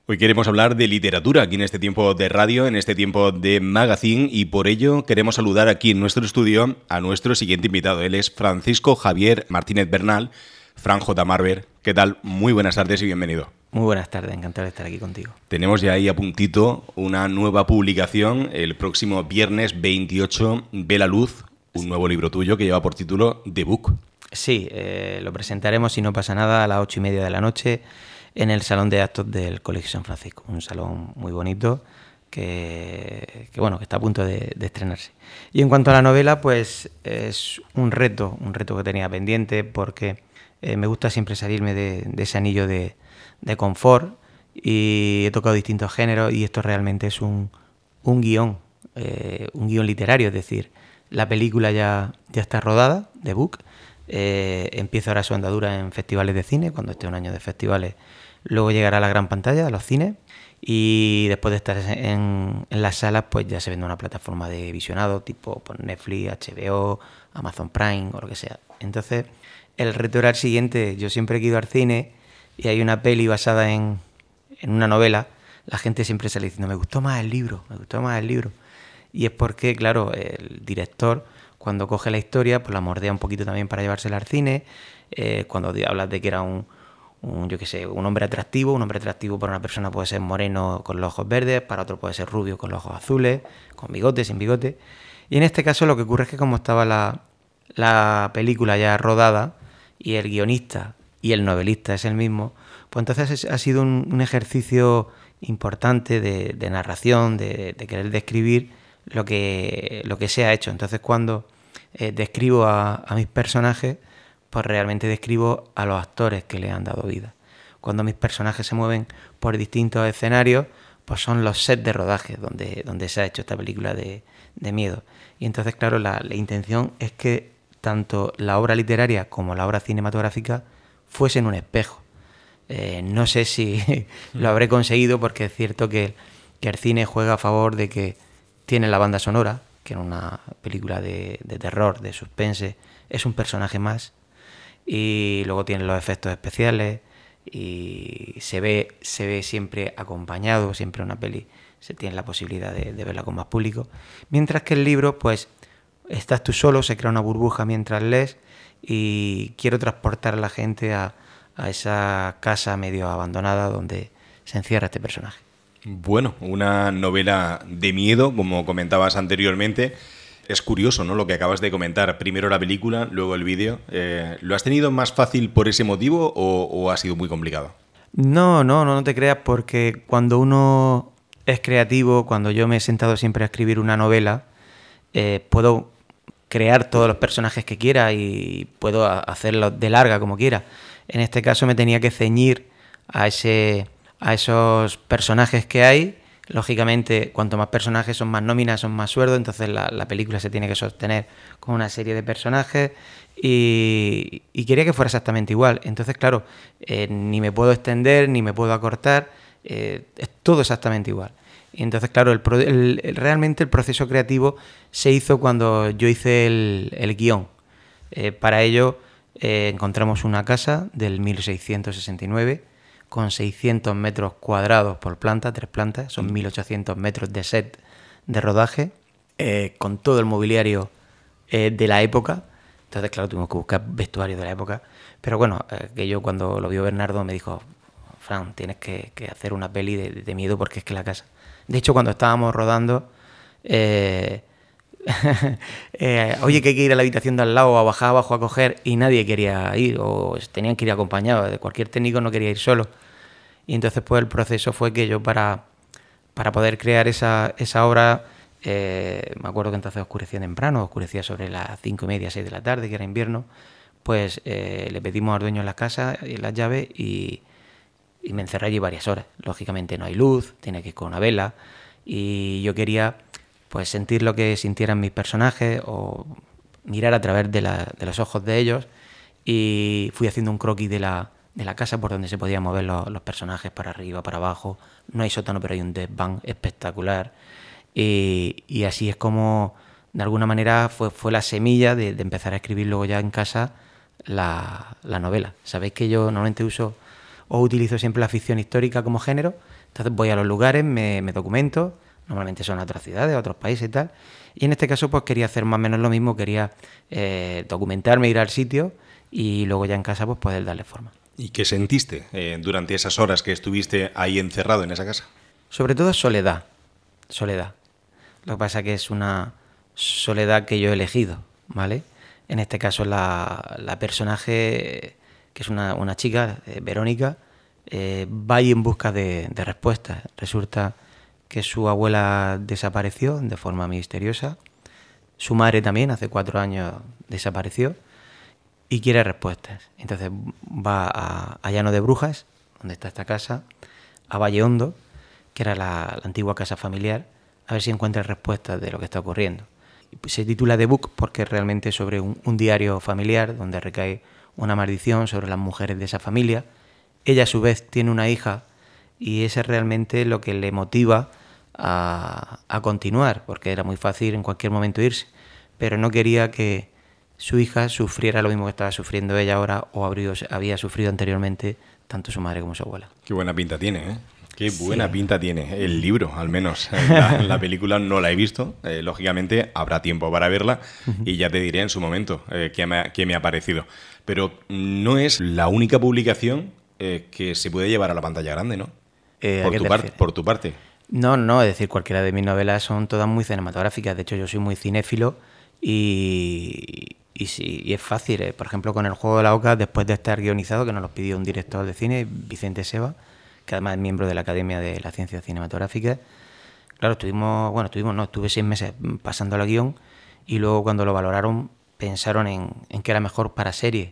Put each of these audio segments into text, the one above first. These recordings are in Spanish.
Hoy queremos hablar de literatura aquí en este tiempo de radio, en este tiempo de magazine, y por ello queremos saludar aquí en nuestro estudio a nuestro siguiente invitado. Él es Francisco Javier Martínez Bernal, Fran J. Marber. ¿Qué tal? Muy buenas tardes y bienvenido. Muy buenas tardes, encantado de estar aquí contigo. Tenemos ya ahí a puntito una nueva publicación. El próximo viernes 28 ve la luz un nuevo libro tuyo que lleva por título The Book. Sí, lo presentaremos, si no pasa nada, a las 8:30 de la noche en el Salón de Actos del Colegio San Francisco. Un salón muy bonito que está a punto de estrenarse. Y en cuanto a la novela, pues es un reto que tenía pendiente, porque me gusta siempre salirme de ese anillo de confort, y he tocado distintos géneros, y esto realmente es un guión literario. Es decir, la película ya está rodada, The Book. Empieza ahora su andadura en festivales de cine, cuando esté un año de festivales. Luego llegará a la gran pantalla, a los cines, y después de estar en las salas, pues ya se vende una plataforma de visionado tipo por Netflix, HBO, Amazon Prime o lo que sea. Entonces, el reto era el siguiente. Yo siempre he ido al cine y hay una peli basada en una novela, la gente siempre sale diciendo, me gustó más el libro. Y es porque, claro, el director, cuando coge la historia, pues la mordea un poquito también para llevársela al cine. Cuando hablas de que era un hombre atractivo. Un hombre atractivo para una persona puede ser moreno con los ojos verdes, para otro puede ser rubio con los ojos azules, con bigote, sin bigote. Y en este caso lo que ocurre es que como estaba la película ya rodada y el guionista y el novelista es el mismo, pues entonces ha sido un ejercicio importante de narración, de querer describir lo que se ha hecho. Entonces cuando describo a mis personajes, pues realmente describo a los actores que le han dado vida. Cuando mis personajes se mueven por distintos escenarios, pues son los sets de rodaje donde se ha hecho esta película de miedo. Y entonces, claro, la intención es que tanto la obra literaria como la obra cinematográfica fuesen un espejo. No sé si lo habré conseguido, porque es cierto que el cine juega a favor de que tiene la banda sonora, que en una película de terror, de suspense, es un personaje más. Y luego tiene los efectos especiales y se ve siempre acompañado. Siempre una peli se tiene la posibilidad de verla con más público, mientras que el libro, pues estás tú solo, se crea una burbuja mientras lees, y quiero transportar a la gente a esa casa medio abandonada donde se encierra este personaje. Bueno, una novela de miedo, como comentabas anteriormente. Es curioso, ¿no?, lo que acabas de comentar. Primero la película, luego el vídeo. ¿Lo has tenido más fácil por ese motivo o ha sido muy complicado? No te creas, porque cuando uno es creativo, cuando yo me he sentado siempre a escribir una novela, puedo crear todos los personajes que quiera y puedo hacerlos de larga como quiera. En este caso me tenía que ceñir a esos personajes que hay. Lógicamente, cuanto más personajes son más nóminas, son más sueldos, entonces la película se tiene que sostener con una serie de personajes, y quería que fuera exactamente igual. Entonces, claro, ni me puedo extender, ni me puedo acortar, es todo exactamente igual. Y entonces, claro, realmente el proceso creativo se hizo cuando yo hice el guión. Para ello encontramos una casa del 1669, con 600 metros cuadrados por planta, 3 plantas, son 1.800 metros de set de rodaje, con todo el mobiliario de la época. Entonces, claro, tuvimos que buscar vestuario de la época. Pero bueno, que yo cuando lo vio Bernardo me dijo, Fran, tienes que hacer una peli de miedo, porque es que la casa... De hecho, cuando estábamos rodando, oye, que hay que ir a la habitación de al lado, a bajar abajo a coger, y nadie quería ir, o tenían que ir acompañados. Cualquier técnico no quería ir solo. Y entonces, pues el proceso fue que yo, para poder crear esa obra, me acuerdo que entonces oscurecía temprano, oscurecía sobre las 5:30, 6 de la tarde, que era invierno. Pues le pedimos al dueño de la casa las llaves y me encerré allí varias horas. Lógicamente no hay luz, tiene que ir con una vela, y yo quería pues sentir lo que sintieran mis personajes, o mirar a través de los ojos de ellos, y fui haciendo un croquis de la casa por donde se podían mover los personajes, para arriba, para abajo. No hay sótano, pero hay un desván espectacular, y así es como de alguna manera fue la semilla de empezar a escribir luego ya en casa la novela. Sabéis que yo normalmente utilizo siempre la ficción histórica como género, Entonces voy a los lugares, me documento, normalmente son a otras ciudades, a otros países y tal. Y en este caso pues quería hacer más o menos lo mismo, quería documentarme, ir al sitio y luego ya en casa pues poder darle forma. ¿Y qué sentiste durante esas horas que estuviste ahí encerrado en esa casa? Sobre todo soledad. Lo que pasa es que es una soledad que yo he elegido, ¿vale? En este caso la personaje, que es una chica, Verónica, va ahí en busca de respuestas. Resulta que su abuela desapareció de forma misteriosa, su madre también hace 4 años desapareció y quiere respuestas. Entonces va a Llano de Brujas, donde está esta casa, a Valle Hondo, que era la antigua casa familiar, a ver si encuentra respuestas de lo que está ocurriendo. Se titula The Book porque es realmente sobre un diario familiar donde recae una maldición sobre las mujeres de esa familia. Ella a su vez tiene una hija y ese es realmente lo que le motiva a continuar, porque era muy fácil en cualquier momento irse, pero no quería que su hija sufriera lo mismo que estaba sufriendo ella ahora o había sufrido anteriormente tanto su madre como su abuela. Qué buena pinta tiene, ¿eh? Qué buena pinta tiene el libro, al menos. La película no la he visto, lógicamente habrá tiempo para verla y ya te diré en su momento qué me ha parecido. Pero no es la única publicación que se puede llevar a la pantalla grande, ¿no? Por tu parte. No, es decir, cualquiera de mis novelas son todas muy cinematográficas. De hecho, yo soy muy cinéfilo y es fácil. Por ejemplo, con El Juego de la Oca, después de estar guionizado, que nos lo pidió un director de cine, Vicente Seba, que además es miembro de la Academia de la Ciencia Cinematográfica. Claro, estuve 6 meses pasando la guión y luego cuando lo valoraron pensaron en que era mejor para serie.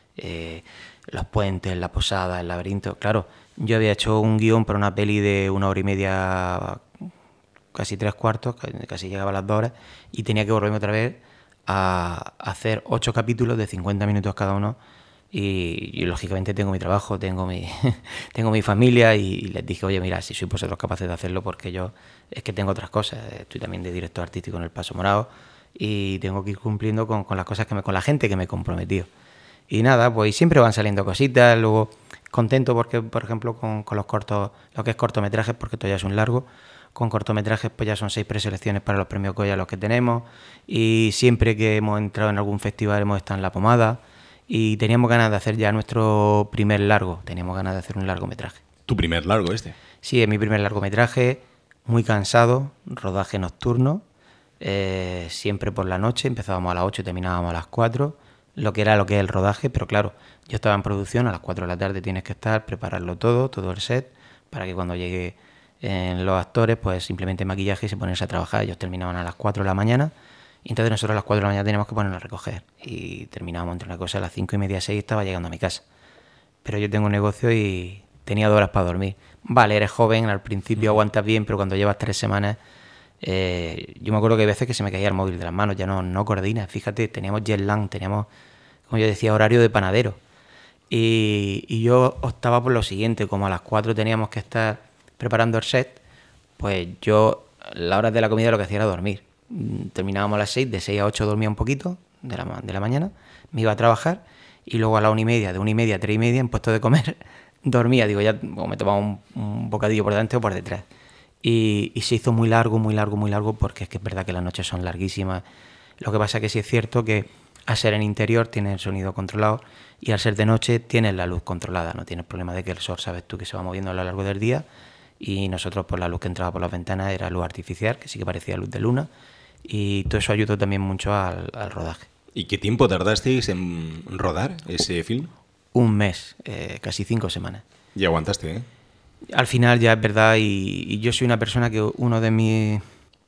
Los puentes, la posada, el laberinto. Claro, yo había hecho un guión para una peli de 1 hora y media, casi 3/4, casi llegaba a las 2 horas, y tenía que volverme otra vez a hacer 8 capítulos de 50 minutos cada uno. Y lógicamente tengo mi trabajo, tengo mi familia y les dije, oye, mira, si sois vosotros capaces de hacerlo, porque yo es que tengo otras cosas. Estoy también de director artístico en El Paso Morado y tengo que ir cumpliendo con las cosas con la gente que me he comprometido. Y nada, pues siempre van saliendo cositas. Luego contento porque, por ejemplo, con los cortos, lo que es cortometrajes, porque esto ya es un largo, con cortometrajes pues ya son 6 preselecciones para los premios Goya los que tenemos, y siempre que hemos entrado en algún festival hemos estado en La Pomada y teníamos ganas de hacer ya nuestro primer largo, teníamos ganas de hacer un largometraje. ¿Tu primer largo este? Sí, es mi primer largometraje, muy cansado, rodaje nocturno, siempre por la noche, empezábamos a las 8 y terminábamos a las 4, lo que es el rodaje, pero claro, yo estaba en producción, a las 4 de la tarde tienes que estar, prepararlo todo el set, para que cuando llegue los actores, pues simplemente maquillaje y se ponerse a trabajar. Ellos terminaban a las 4 de la mañana, y entonces nosotros a las 4 de la mañana teníamos que ponernos a recoger, y terminábamos entre una cosa a las 5:30, 6, estaba llegando a mi casa. Pero yo tengo un negocio y tenía 2 horas para dormir. Vale, eres joven, al principio aguantas bien, pero cuando llevas 3 semanas... yo me acuerdo que hay veces que se me caía el móvil de las manos, ya no coordinas. Fíjate, teníamos jet lag, teníamos, como yo decía, horario de panadero. Y yo optaba por lo siguiente, como a las 4 teníamos que estar preparando el set, pues yo, las horas de la comida lo que hacía era dormir. Terminábamos a las 6, de 6 a 8 dormía un poquito de la mañana, me iba a trabajar y luego a la 1:30, de 1:30 a 3:30 en puesto de comer, dormía. Digo, ya o me tomaba un bocadillo por delante o por detrás. Y se hizo muy largo, porque es que es verdad que las noches son larguísimas. Lo que pasa es que sí es cierto que al ser en interior tienes el sonido controlado y al ser de noche tienes la luz controlada. No tienes problema de que el sol, sabes tú, que se va moviendo a lo largo del día, y nosotros por la luz que entraba por las ventanas era luz artificial, que sí que parecía luz de luna, y todo eso ayudó también mucho al rodaje. ¿Y qué tiempo tardasteis en rodar ese film? 1 mes, casi 5 semanas. Y aguantaste, ¿eh? Al final ya es verdad, y yo soy una persona que una de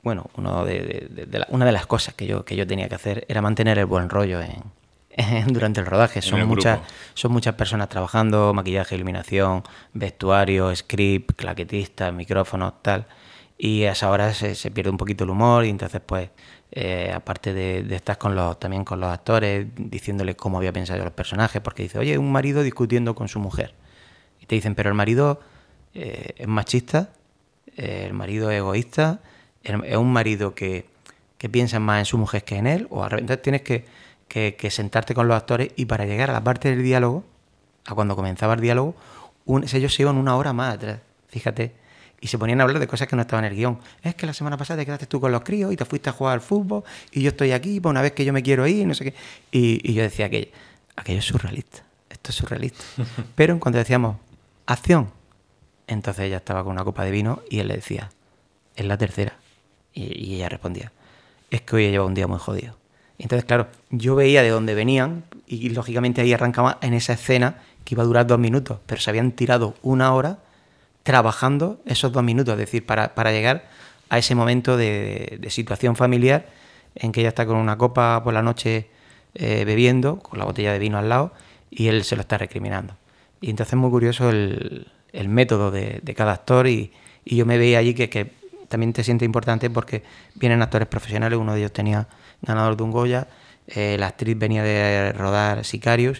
las cosas que yo tenía que hacer era mantener el buen rollo durante el rodaje. Son muchas personas trabajando, maquillaje, iluminación, vestuario, script, claquetistas, micrófonos, tal. Y a esa hora se pierde un poquito el humor, y entonces pues aparte de estar también con los actores, diciéndoles cómo había pensado los personajes, porque dice, oye, un marido discutiendo con su mujer. Y te dicen, pero el marido es machista, el marido es egoísta, es un marido que piensa más en su mujer que en él, o al revés. Entonces tienes que sentarte con los actores, y para llegar a la parte del diálogo, a cuando comenzaba el diálogo, ellos se iban 1 hora más atrás, fíjate. y se ponían a hablar de cosas que no estaban en el guión. Es que la semana pasada te quedaste tú con los críos y te fuiste a jugar al fútbol y yo estoy aquí, pues una vez que yo me quiero ir, no sé qué. Y yo decía, aquello es surrealista, esto es surrealista. Pero en cuanto decíamos, acción, entonces ella estaba con una copa de vino y él le decía, es la tercera. Y ella respondía, es que hoy he llevado un día muy jodido. Y entonces, claro, yo veía de dónde venían y lógicamente ahí arrancaba en esa escena que iba a durar 2 minutos, pero se habían tirado 1 hora trabajando esos 2 minutos, es decir, para llegar a ese momento de situación familiar en que ella está con una copa por la noche bebiendo, con la botella de vino al lado, y él se lo está recriminando. Y entonces es muy curioso el método de cada actor y yo me veía allí que también te siente importante porque vienen actores profesionales, uno de ellos tenía ganador de un Goya, la actriz venía de rodar Sicarios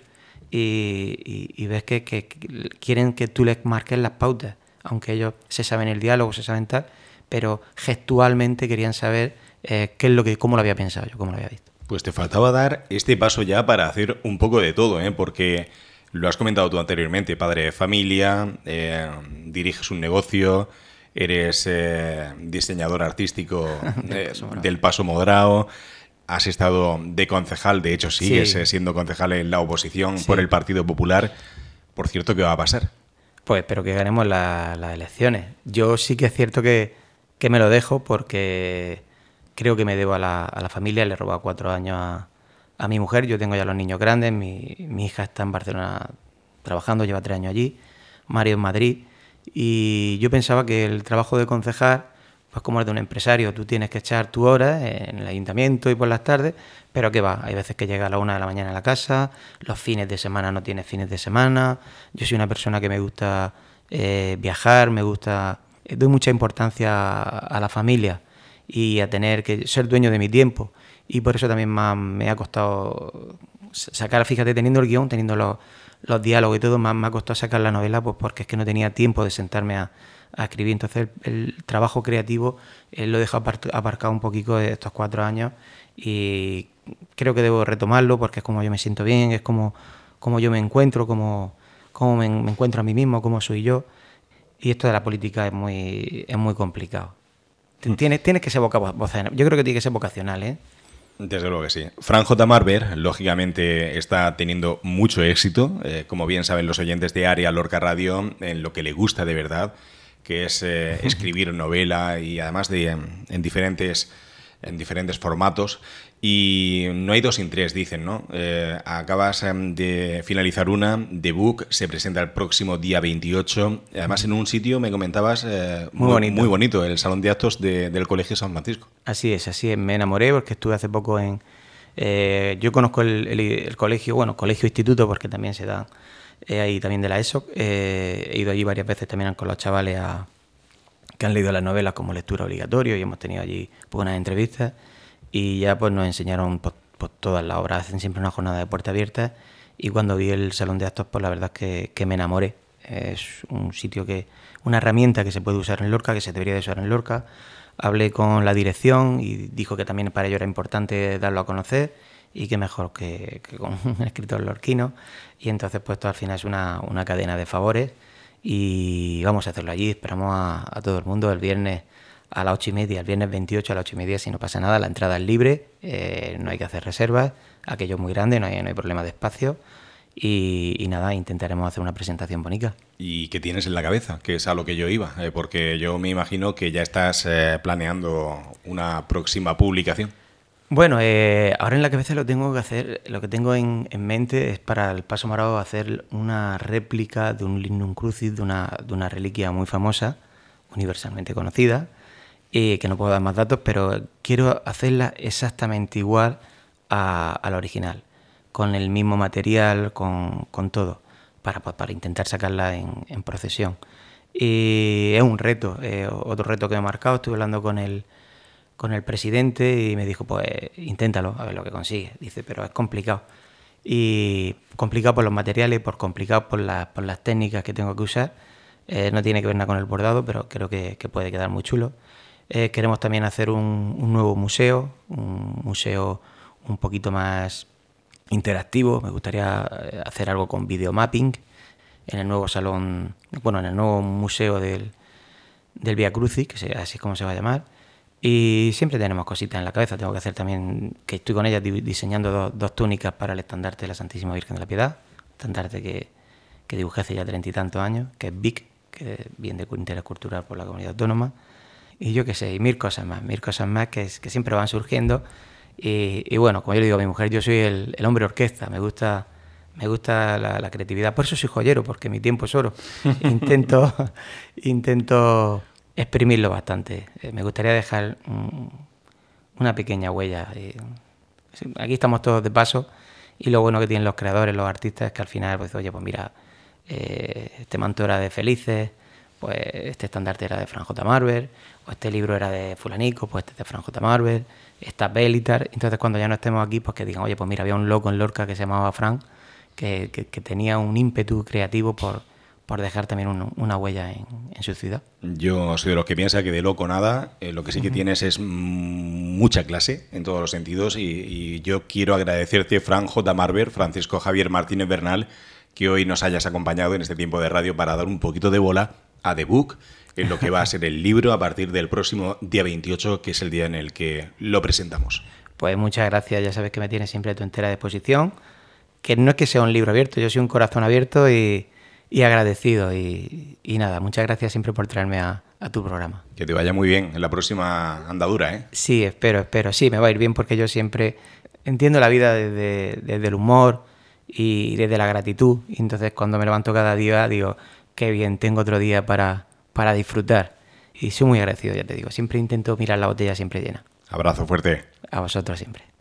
y ves que quieren que tú les marques las pautas, aunque ellos se saben el diálogo, se saben tal, pero gestualmente querían saber cómo lo había pensado yo, cómo lo había visto. Pues te faltaba dar este paso ya para hacer un poco de todo, porque lo has comentado tú anteriormente, padre de familia, diriges un negocio, eres diseñador artístico del Paso Modrao, has estado de concejal, de hecho sigues siendo concejal en la oposición por el Partido Popular. Por cierto, ¿qué va a pasar? Pues espero que ganemos las elecciones. Yo sí que es cierto que me lo dejo porque creo que me debo a la familia. Le he robado 4 años a mi mujer. Yo tengo ya los niños grandes. Mi hija está en Barcelona trabajando, lleva 3 años allí. Mario en Madrid. Y yo pensaba que el trabajo de concejal, pues como es de un empresario, tú tienes que echar tu hora en el ayuntamiento y por las tardes, pero ¿qué va? Hay veces que llega a la 1 de la mañana a la casa, los fines de semana no tienes fines de semana. Yo soy una persona que me gusta viajar, me gusta... doy mucha importancia a la familia y a tener que ser dueño de mi tiempo. Y por eso también me ha costado sacar, fíjate, teniendo el guión, teniendo los diálogos y todo, me ha costado sacar la novela, pues porque es que no tenía tiempo de sentarme a escribir. Entonces el trabajo creativo lo he dejado aparcado un poquito de estos 4 años y creo que debo retomarlo porque es como yo me siento bien, es como yo me encuentro, como me encuentro a mí mismo, como soy yo. Y esto de la política es muy complicado. Tienes que ser vocacional. Yo creo que tiene que ser vocacional, ¿eh? Desde luego que sí. Fran J. Marber, lógicamente, está teniendo mucho éxito, como bien saben los oyentes de Área Lorca Radio, en lo que le gusta de verdad, que es escribir novela y además en diferentes formatos. Y no hay 2 sin 3, dicen, ¿no? Acabas de finalizar una, The Book, se presenta el próximo día 28. Además, en un sitio, me comentabas, muy bonito, el Salón de Actos del Colegio San Francisco. Así es. Me enamoré porque estuve hace poco yo conozco el colegio, colegio-instituto, porque también se da ahí también de la ESO. He ido allí varias veces también con los chavales que han leído las novelas como lectura obligatoria y hemos tenido allí pues, unas entrevistas. Y ya pues nos enseñaron pues, todas las obras, hacen siempre una jornada de puerta abierta y cuando vi el Salón de Actos pues la verdad es que me enamoré. Es un sitio una herramienta que se puede usar en Lorca, que se debería de usar en Lorca. Hablé con la dirección y dijo que también para ello era importante darlo a conocer y que mejor que con un escritor lorquino. Y entonces pues esto al final es una cadena de favores y vamos a hacerlo allí. Esperamos a todo el mundo el viernes a las 8:30, el viernes 28 a las 8:30, si no pasa nada, la entrada es libre, no hay que hacer reservas, aquello es muy grande, no hay problema de espacio y nada, intentaremos hacer una presentación bonita. ¿Y qué tienes en la cabeza? Que es a lo que yo iba, porque yo me imagino que ya estás planeando una próxima publicación. Bueno, ahora en la cabeza lo que tengo en mente es para el Paso Modrao hacer una réplica de un Lignum Crucis, de una reliquia muy famosa, universalmente conocida, que no puedo dar más datos, pero quiero hacerla exactamente igual a la original, con el mismo material, con todo, para intentar sacarla en procesión. Y es un reto, otro reto que me he marcado. Estuve hablando con el presidente y me dijo, pues inténtalo, a ver lo que consigues. Dice, pero es complicado. Y complicado por los materiales, complicado por las técnicas que tengo que usar. No tiene que ver nada con el bordado, pero creo que puede quedar muy chulo. Queremos también hacer un nuevo museo, un museo un poquito más interactivo. Me gustaría hacer algo con videomapping en el nuevo salón, en el nuevo museo del del Vía Crucis, así es como se va a llamar. Y siempre tenemos cositas en la cabeza. Tengo que hacer también, que estoy con ella diseñando dos túnicas para el estandarte de la Santísima Virgen de la Piedad, estandarte que dibujé hace ya 30 y tantos años, que es BIC, que es Bien de Interés Cultural por la Comunidad Autónoma. Y yo qué sé, y mil cosas más que siempre van surgiendo. Y bueno, como yo le digo a mi mujer, yo soy el hombre orquesta, me gusta la creatividad. Por eso soy joyero, porque mi tiempo es oro. Intento exprimirlo bastante. Me gustaría dejar una pequeña huella. Aquí estamos todos de paso, y lo bueno que tienen los creadores, los artistas, es que al final, pues oye, pues mira, este manto era de Felices, pues este estandarte era de Fran J. Marvel, o este libro era de fulanico, pues este es de Fran J. Marvel, esta Belitar. Entonces cuando ya no estemos aquí, pues que digan, oye, pues mira, había un loco en Lorca que se llamaba Fran, que tenía un ímpetu creativo por dejar también una huella en su ciudad. Yo soy de los que piensa que de loco nada, lo que sí que tienes es mucha clase en todos los sentidos, y yo quiero agradecerte, Fran J. Marvel, Francisco Javier Martínez Bernal, que hoy nos hayas acompañado en este tiempo de radio para dar un poquito de bola a The Book, en lo que va a ser el libro a partir del próximo día 28, que es el día en el que lo presentamos. Pues muchas gracias, ya sabes que me tienes siempre a tu entera disposición, que no es que sea un libro abierto, yo soy un corazón abierto y agradecido, y nada, muchas gracias siempre por traerme a tu programa. Que te vaya muy bien en la próxima andadura, ¿eh? Sí, espero, sí, me va a ir bien, porque yo siempre entiendo la vida desde el humor y desde la gratitud, y entonces cuando me levanto cada día digo, qué bien, tengo otro día para disfrutar, y soy muy agradecido, ya te digo, siempre intento mirar la botella siempre llena. Abrazo fuerte. A vosotros siempre.